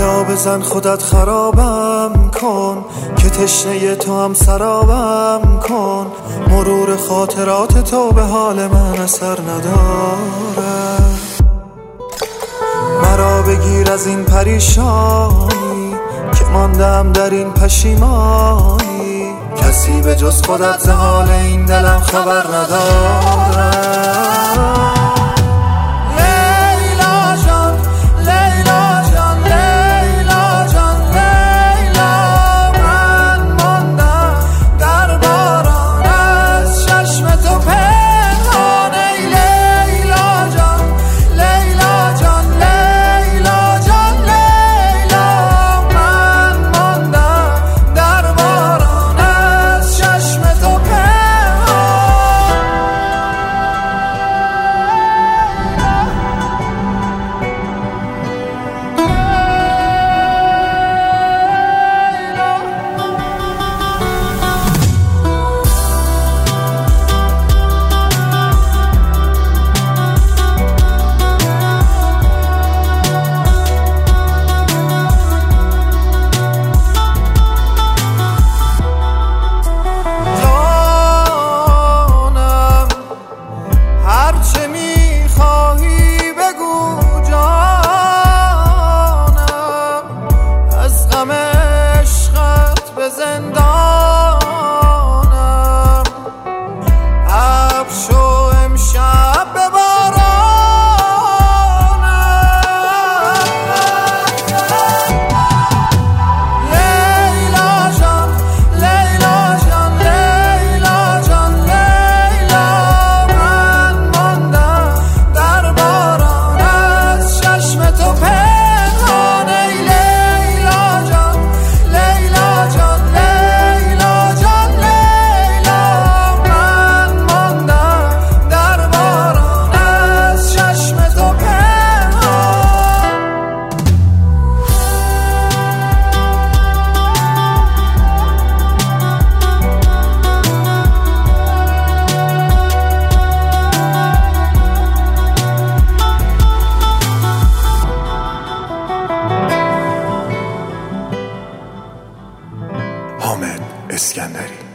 بیا بزن خودت خرابم کن که تشنه تو هم سرابم کن. مرور خاطرات تو به حال من اثر نداره. مرا بگیر از این پریشانی که ماندم در این پشیمانی. کسی به جز خودت ز حال این دلم خبر نداره. حامد اسکندری.